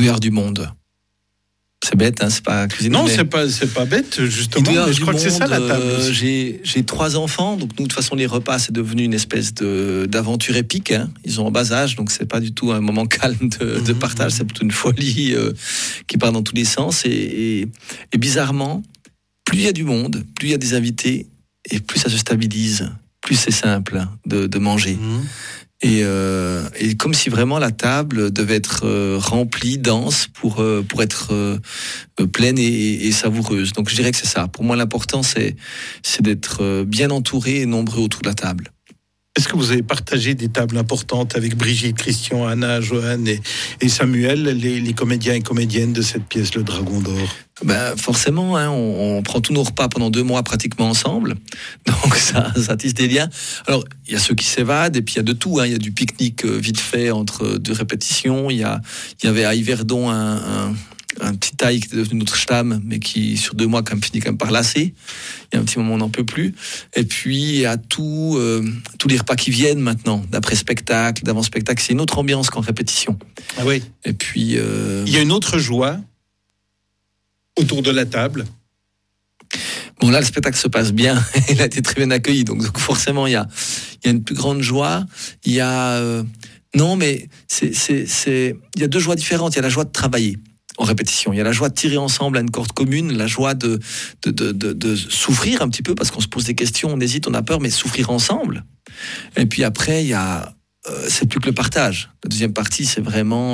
doit y avoir du monde. C'est bête, hein, c'est pas cuisiner. Non, mais... c'est pas bête, justement. Mais je crois que c'est ça la table. J'ai 3 enfants, donc nous, de toute façon, les repas, c'est devenu une espèce d'aventure épique. Hein. Ils ont en bas âge, donc c'est pas du tout un moment calme de partage, c'est plutôt une folie qui part dans tous les sens. Et bizarrement, plus il y a du monde, plus il y a des invités, et plus ça se stabilise, plus c'est simple de manger. Et comme si vraiment la table devait être remplie, dense, pour être pleine et savoureuse. Donc je dirais que c'est ça. Pour moi, l'important, c'est d'être bien entouré et nombreux autour de la table. Est-ce que vous avez partagé des tables importantes avec Brigitte, Christian, Anna, Johan et Samuel, les comédiens et comédiennes de cette pièce, Le Dragon d'Or? Ben forcément, hein, on prend tous nos repas pendant 2 mois pratiquement ensemble, donc ça tisse des liens. Alors il y a ceux qui s'évadent et puis il y a de tout. Hein. Il y a du pique-nique vite fait entre 2 répétitions. Il y avait à Yverdon un petit taille qui était devenu notre stamm, mais qui sur 2 mois finit quand même par lasser. Il y a un petit moment on n'en peut plus. Et puis il y a tous les repas qui viennent maintenant, d'après spectacle, d'avant spectacle. C'est une autre ambiance qu'en répétition. Ah oui. Et puis il y a une autre joie autour de la table. Bon, là, le spectacle se passe bien. Il a été très bien accueilli. Donc forcément, il y a une plus grande joie. Il y a... non, mais il y a 2 joies différentes. Il y a la joie de travailler en répétition. Il y a la joie de tirer ensemble à une corde commune, la joie de souffrir un petit peu, parce qu'on se pose des questions, on hésite, on a peur, mais souffrir ensemble. Et puis après, il y a... c'est plus que le partage. La deuxième partie, c'est vraiment,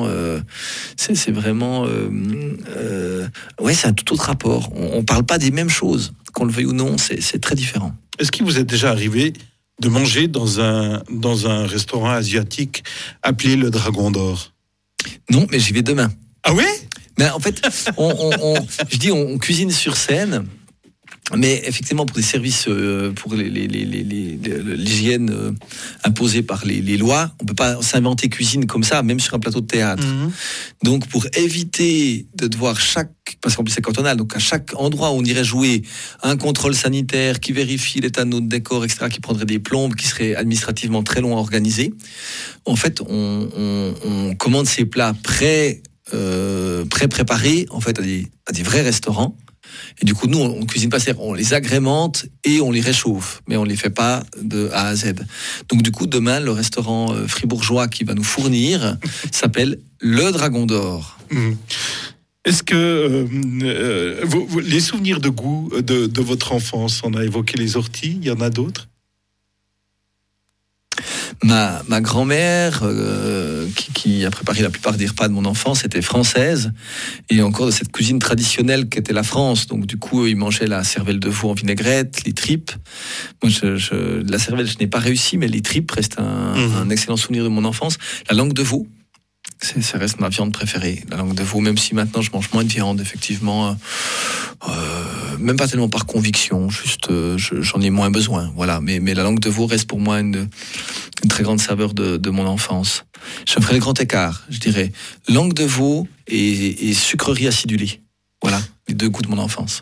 ouais, c'est un tout autre rapport. On parle pas des mêmes choses, qu'on le veuille ou non. C'est très différent. Est-ce qu'il vous est déjà arrivé de manger dans un restaurant asiatique appelé Le Dragon d'Or? Non, mais j'y vais demain. Ah ouais? Mais en fait, on cuisine sur scène. Mais effectivement, pour des services, pour l'hygiène imposée par les lois, on peut pas s'inventer cuisine comme ça, même sur un plateau de théâtre. Donc, pour éviter de devoir parce qu'en plus c'est cantonal, donc à chaque endroit où on irait jouer, un contrôle sanitaire qui vérifie l'état de notre décor, etc., qui prendrait des plombes, qui serait administrativement très long à organiser. En fait, on commande ces plats pré-préparés, en fait, à des vrais restaurants. Et du coup, nous, on cuisine pas, c'est-à-dire on les agrémente et on les réchauffe, mais on les fait pas de A à Z. Donc du coup, demain, le restaurant fribourgeois qui va nous fournir s'appelle Le Dragon d'Or. Est-ce que les souvenirs de goût de votre enfance, on a évoqué les orties, il y en a d'autres? Ma grand-mère, qui a préparé la plupart des repas de mon enfance, était française, et encore de cette cuisine traditionnelle qu'était la France. Donc du coup, ils mangeaient la cervelle de veau en vinaigrette, les tripes. Moi, la cervelle, je n'ai pas réussi, mais les tripes restent un excellent souvenir de mon enfance. La langue de veau, ça reste ma viande préférée, la langue de veau, même si maintenant je mange moins de viande, effectivement. Même pas tellement par conviction, juste j'en ai moins besoin, voilà. Mais la langue de veau reste pour moi une très grande saveur de mon enfance. Je ferai le grand écart, je dirais. Langue de veau et sucrerie acidulée. Voilà, les 2 goûts de mon enfance.